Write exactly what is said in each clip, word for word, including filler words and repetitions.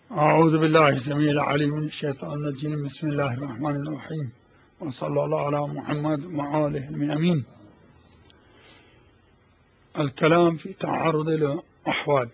أعوذ بالله السميع العليم من الشيطان الرجيم. بسم الله الرحمن الرحيم، وصلى الله على محمد وآله الأمين. الكلام في تعارض الأحوال.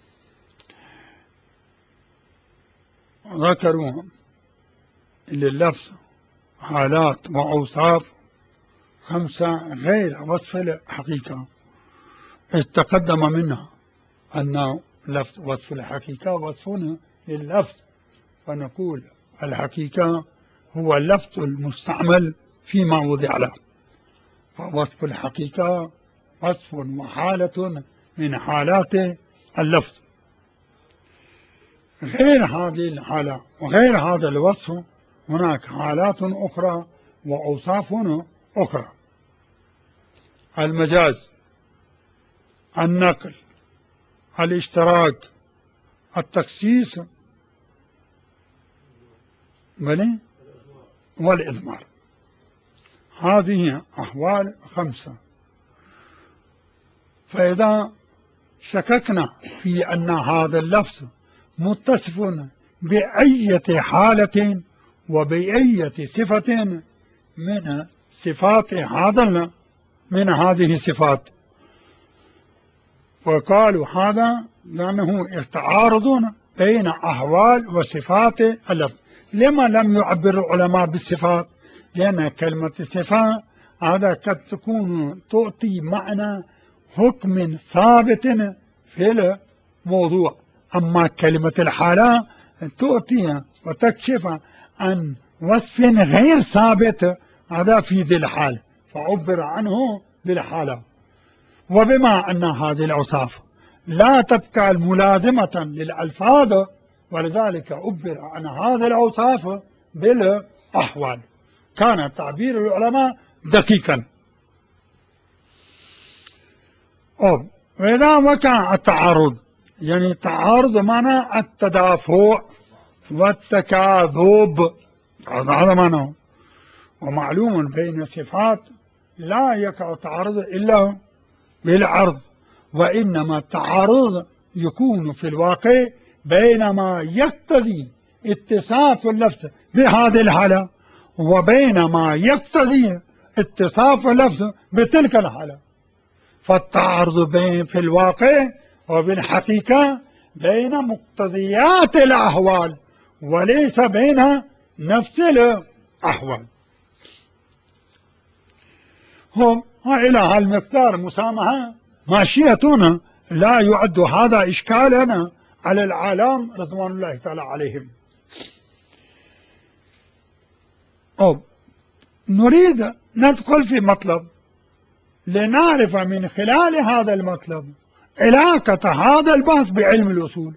ذكروا لللفظ حالات وأوصاف خمسة غير وصف الحقيقة، تقدم منها أن لفظ وصف الحقيقة وصف لللفظ، فنقول الحقيقة هو اللفظ المستعمل فيما وضع له، فوصف الحقيقة وصف وحالة من حالات اللفظ. غير هذه الحالة وغير هذا الوصف هناك حالات أخرى وأوصاف أخرى: المجاز، النقل، الاشتراك، التخصيص والإضمار. هذه أحوال خمسة. فإذا شككنا في أن هذا اللفظ متصف بأية حالة وبأية صفة من صفات هذا من هذه الصفات، وقالوا هذا لأنه تعارض بين أحوال وصفات اللفظ. لما لم يعبر العلماء بالصفات؟ لأن كلمة الصفات هذا قد تكون تعطي معنى حكم ثابت في الموضوع، أما كلمة الحالة تعطي وتكشف عن وصف غير ثابت هذا في ذي الحال، فعبر عنه بالحالة. وبما أن هذه الأوصاف لا تبقى الملازمة للألفاظ، ولذلك عبر عن هذه الأوصاف بالأحوال. كان تعبير العلماء دقيقا. أو وإذا وقع التعارض، يعني التعارض معنى التدافع والتكاذب، هذا معناه. ومعلوم بين الصفات لا يقع تعارض إلا بالعرض، وإنما التعارض يكون في الواقع بين ما يقتضي اتصاف اللفظ بهذه الحالة وبين ما يقتضي اتصاف اللفظ بتلك الحالة. فالتعارض بين في الواقع وبالحقيقة بين مقتضيات الأحوال وليس بين نفس الأحوال. هم إلى هالمقدار مسامحة ماشيتنا، لا يعد هذا إشكالا على العالم رضوان الله تعالى عليهم. أو نريد ندخل في مطلب لنعرف من خلال هذا المطلب علاقة هذا البحث بعلم الأصول.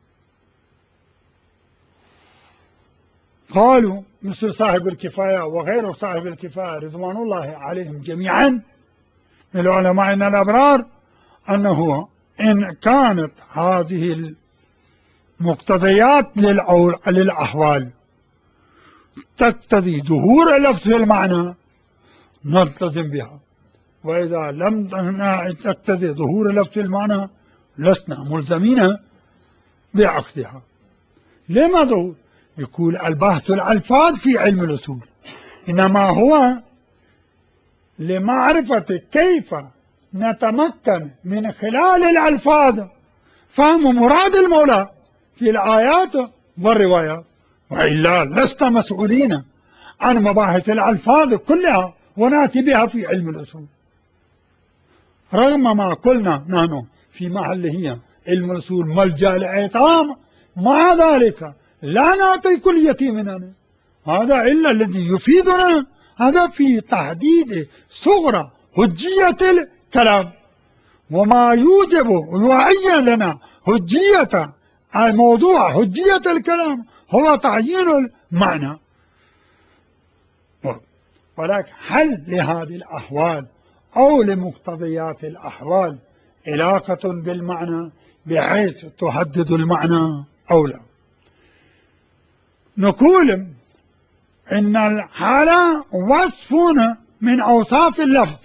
قالوا مثل صاحب الكفاية وغير صاحب الكفاية رضوان الله عليهم جميعا من العلماء الأبرار أنه إن كانت هذه المقتضيات للأحوال تقتضي ظهور اللفظ في المعنى نلتزم بها، وإذا لم تقتضي ظهور اللفظ في المعنى لسنا ملزمين بعقدها. لماذا؟ يقول البحث الألفاظ في علم الأصول إنما هو لمعرفة كيف نتمكن من خلال الألفاظ فهم مراد المولى في الآيات والروايات، وإلا لسنا مسؤولين عن مباحث الألفاظ كلها ونأتي بها في علم الأصول، رغم ما قلنا نحن في محله علم الأصول ملجأ الأيتام. مع ذلك لا نعطي كل يتيم هذا إلا الذي يفيدنا هذا في تحديد صغرى حجية الكلام، وما يوجب ويعين لنا حجية الموضوع حجية الكلام هو تعيين المعنى. ولكن هل لهذه الأحوال أو لمقتضيات الأحوال علاقة بالمعنى بحيث تحدد المعنى أو لا؟ نقول إن الحالة وصف من أوصاف اللفظ،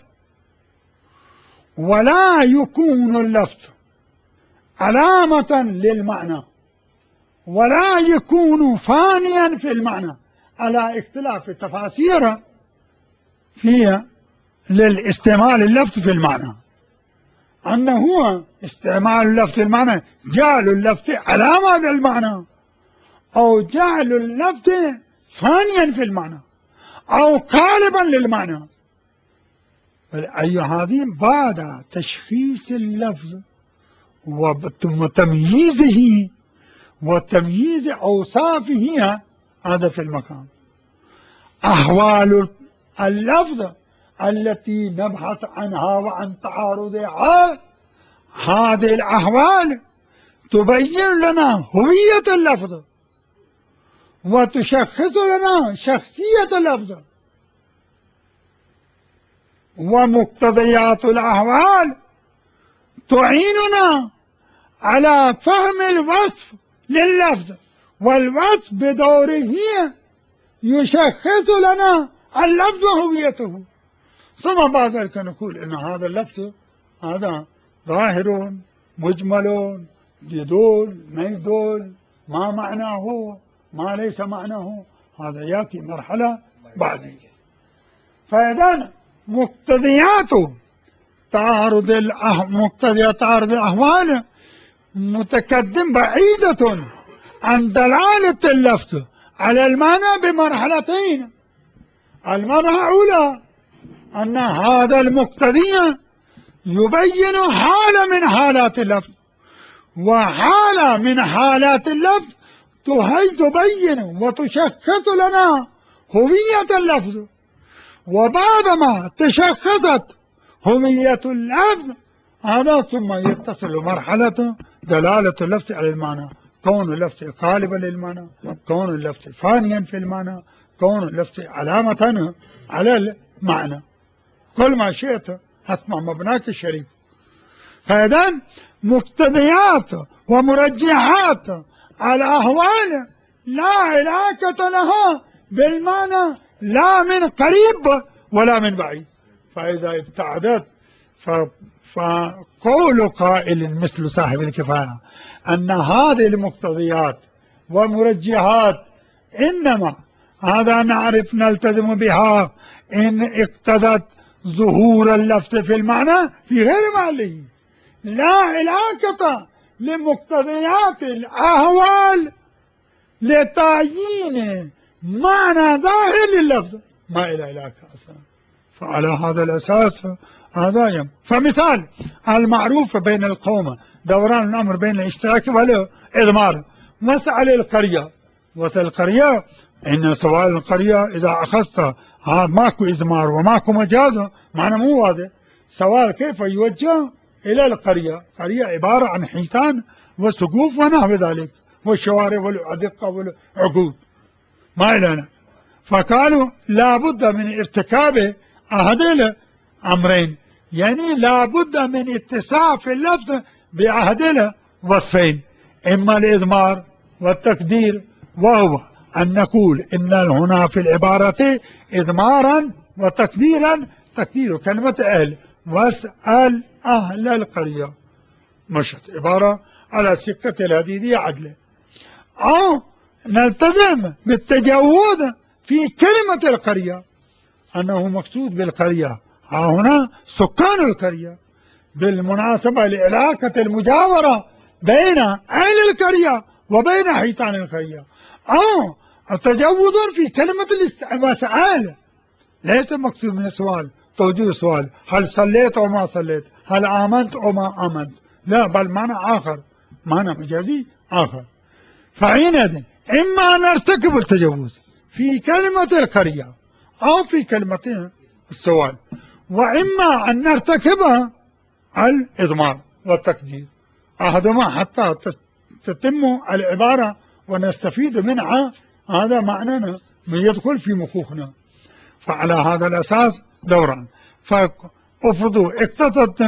ولا يكون اللفظ علامة للمعنى ولا يكون فانيا في المعنى، على اختلاف التفاسير فيها للاستعمال اللفظ في المعنى. أنه هو استعمال اللفظ في المعنى جعل اللفظ علامة للمعنى، أو جعل اللفظ فانيا في المعنى، أو قالبا للمعنى. أي هذه بعد تشخيص اللفظ وتمييزه وتمييز أوصافه، هذا في المكان. أحوال اللفظ التي نبحث عنها وعن تعارضها، هذه الأحوال تبين لنا هوية اللفظ وتشخص لنا شخصية اللفظ، ومقتضيات الأحوال تعيننا على فهم الوصف لللفظ، والوصف بدوره يشخص لنا اللفظ هويته. ثم بعد ذلك نقول إن هذا اللفظ هذا ظاهر مجمل، يدل ما يدل، ما معناه ما ليس معناه، هذا يأتي مرحلة بعد. فإذا مقتضيات تعارض مقتضيات تعارض الأحوال متقدم بعيدة عن دلالة اللفظ على المعنى بمرحلتين. المرحلة الأولى أن هذا المقتضي يبين حالة من حالات اللفظ، وحالة من حالات اللفظ تبين وتشخص لنا هوية اللفظ. وبعدما تشخصت هوية اللفظ هذا ثم يتصل مرحلة دلالة اللفظ على المعنى، كون اللفظ قالبا للمعنى، كون اللفظ فانيا في المعنى، كون اللفظ علامة على المعنى، كل ما شئت اسمع مبناك الشريف. فإذا مقتضيات ومرجحات الأحوال لا علاقة لها بالمعنى، لا من قريب ولا من بعيد. فإذا ابتعدت فقول قائل مثل صاحب الكفاية أن هذه المقتضيات ومرجحات إنما هذا نعرف نلتزم بها إن اقتضت ظهور اللفظ في المعنى في غير محله، لا علاقة لمقتضيات الأحوال لتعيين معنى ظاهر لللفظ، ما إلى علاقة أصلا. فعلى هذا الأساس هذا يم. فمثال المعروف بين القوم دوران الأمر بين الاشتراك والإضمار. مسألة القرية، مسألة القرية إن سؤال القرية إذا أخذت ماكو إضمار وماكو مجاز معنى مو واضح. سؤال كيف يوجه إلى القرية؟ قرية عبارة عن حيتان وسقوف ونحو ذلك والشوارع والأدقة والعقود ما إلينا. فقالوا لا بد من ارتكاب أحد الأمرين، يعني لا بد من اتصاف اللفظ بأحد الوصفين، إما الإضمار والتقدير، وهو أن نقول إن هنا في العبارة إضمارا وتقديرا. تقدير كلمة أهل، واسأل أهل القرية، مشت عبارة على سكة الهديدية عدلة. أو نلتزم بالتجاوز في كلمة القرية، أنه مقصود بالقرية ها هنا سكان القرية، بالمناسبة لعلاقة المجاورة بين أهل القرية وبين حيتان القرية. أو التجاوز في كلمة المسألة، ليس مقصود من السؤال توجيه السؤال هل صليت أو ما صليت، هل آمنت أو ما آمنت، لا، بل معنى آخر، معنى مجازي آخر. فحينئذ إما أن نرتكب التجاوز في كلمة القرية أو في كلمة السؤال، وإما أن نرتكب الإضمار والتقدير، أحدهما حتى تتم العبارة ونستفيد منها، هذا معنى يدخل في مخوخنا. فعلى هذا الأساس دوران. فأفرضوا اقتضت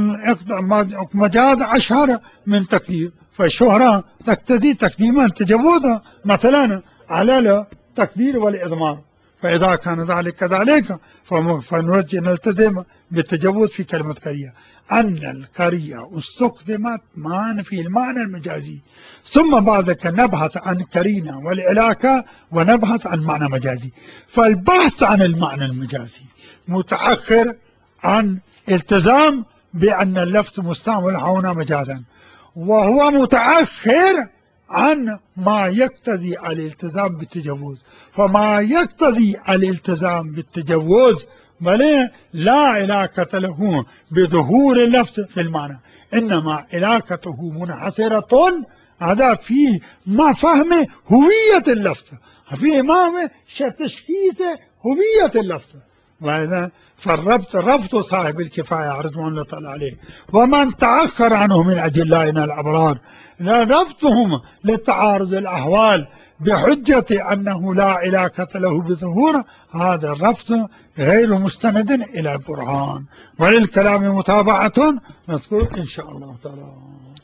مجاز أشهر من تقدير، فالشهرة تقتضي تقديما تجوزا مثلا على التقدير والإضمار. فإذا كان ذلك كذلك فنرجع نلتزم بالتجوز في كلمة قرية، أن القرية استخدمت معا في المعنى المجازي، ثم بعد ذلك نبحث عن القرينة والعلاقة ونبحث عن معنى مجازي. فالبحث عن المعنى المجازي متأخر عن التزام بأن اللفظ مستعمل هنا مجازا، وهو متأخر عن ما يقتضي الالتزام بالتجوز. فما يقتضي الالتزام بالتجوز بل لا علاقة له بظهور اللفظ في المعنى، إنما علاقته منحصرة هذا في ما فهم هوية اللفظ، في ما تشخيص هوية اللفظ. وهذا فالربط ربط صاحب الكفاية رضوان الله تعالى عليه ومن تأخر عنه من أجلائنا الأبرار، لا ربطهم لتعارض الأحوال بحجة أنه لا علاقة له بظهور، هذا الربط غير مستند إلى البرهان، وللكلام متابعة نذكر إن شاء الله تعالى.